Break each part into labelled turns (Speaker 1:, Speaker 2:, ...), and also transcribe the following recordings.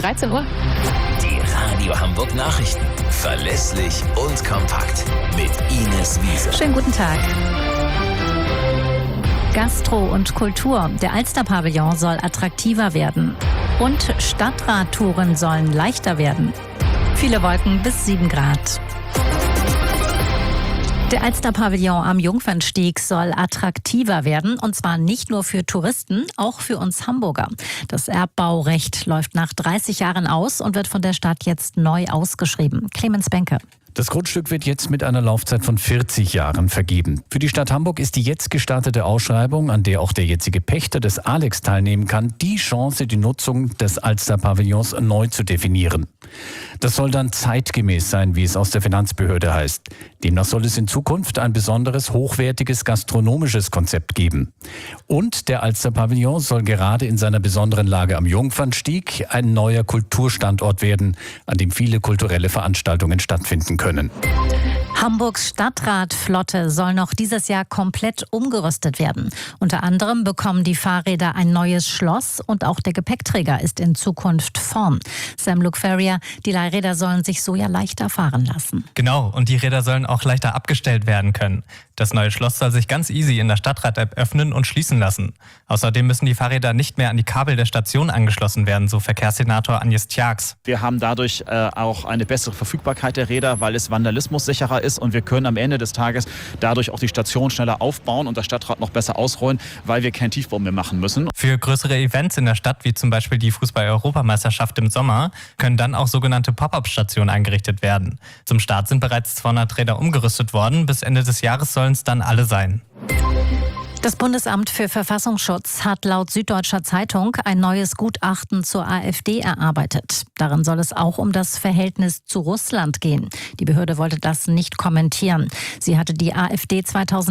Speaker 1: 13 Uhr.
Speaker 2: Die Radio Hamburg Nachrichten. Verlässlich und kompakt. Mit Ines Wiese.
Speaker 3: Schönen guten Tag. Gastro und Kultur. Der Alster-Pavillon soll attraktiver werden. Und Stadtradtouren sollen leichter werden. Viele Wolken bis 7 Grad. Der Alster-Pavillon am Jungfernstieg soll attraktiver werden, und zwar nicht nur für Touristen, auch für uns Hamburger. Das Erbbaurecht läuft nach 30 Jahren aus und wird von der Stadt jetzt neu ausgeschrieben. Clemens Benke.
Speaker 4: Das Grundstück wird jetzt mit einer Laufzeit von 40 Jahren vergeben. Für die Stadt Hamburg ist die jetzt gestartete Ausschreibung, an der auch der jetzige Pächter des Alex teilnehmen kann, die Chance, die Nutzung des Alster-Pavillons neu zu definieren. Das soll dann zeitgemäß sein, wie es aus der Finanzbehörde heißt. Demnach soll es in Zukunft ein besonderes, hochwertiges gastronomisches Konzept geben. Und der Alster-Pavillon soll gerade in seiner besonderen Lage am Jungfernstieg ein neuer Kulturstandort werden, an dem viele kulturelle Veranstaltungen stattfinden können.
Speaker 3: Hamburgs Stadtradflotte soll noch dieses Jahr komplett umgerüstet werden. Unter anderem bekommen die Fahrräder ein neues Schloss und auch der Gepäckträger ist in Zukunft vorn. Sam Luke Ferrier, die Leihräder sollen sich so ja leichter fahren lassen.
Speaker 5: Genau, und die Räder sollen auch leichter abgestellt werden können. Das neue Schloss soll sich ganz easy in der Stadtrad-App öffnen und schließen lassen. Außerdem müssen die Fahrräder nicht mehr an die Kabel der Station angeschlossen werden, so Verkehrssenator Agnes Tjax.
Speaker 6: Wir haben dadurch auch eine bessere Verfügbarkeit der Räder, weil es vandalismussicherer ist, und wir können am Ende des Tages dadurch auch die Station schneller aufbauen und das Stadtrad noch besser ausrollen, weil wir keinen Tiefbau mehr machen müssen.
Speaker 5: Für größere Events in der Stadt, wie zum Beispiel die Fußball-Europameisterschaft im Sommer, können dann auch sogenannte Pop-up-Stationen eingerichtet werden. Zum Start sind bereits 200 Räder umgerüstet worden. Bis Ende des Jahres sollen es dann alle sein.
Speaker 3: Das Bundesamt für Verfassungsschutz hat laut Süddeutscher Zeitung ein neues Gutachten zur AfD erarbeitet. Darin soll es auch um das Verhältnis zu Russland gehen. Die Behörde wollte das nicht kommentieren. Sie hatte die AfD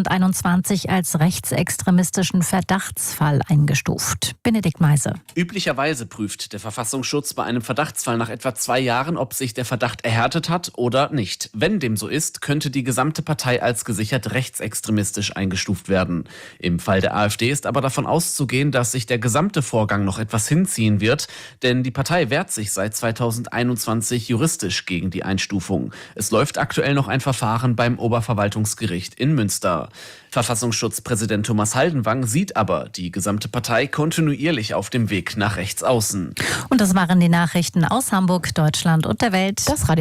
Speaker 3: 2021 als rechtsextremistischen Verdachtsfall eingestuft. Benedikt Meise.
Speaker 7: Üblicherweise prüft der Verfassungsschutz bei einem Verdachtsfall nach etwa 2 Jahren, ob sich der Verdacht erhärtet hat oder nicht. Wenn dem so ist, könnte die gesamte Partei als gesichert rechtsextremistisch eingestuft werden. Im Fall der AfD ist aber davon auszugehen, dass sich der gesamte Vorgang noch etwas hinziehen wird, denn die Partei wehrt sich seit 2021 juristisch gegen die Einstufung. Es läuft aktuell noch ein Verfahren beim Oberverwaltungsgericht in Münster. Verfassungsschutzpräsident Thomas Haldenwang sieht aber die gesamte Partei kontinuierlich auf dem Weg nach rechts außen.
Speaker 3: Und das waren die Nachrichten aus Hamburg, Deutschland und der Welt.
Speaker 1: Das Radio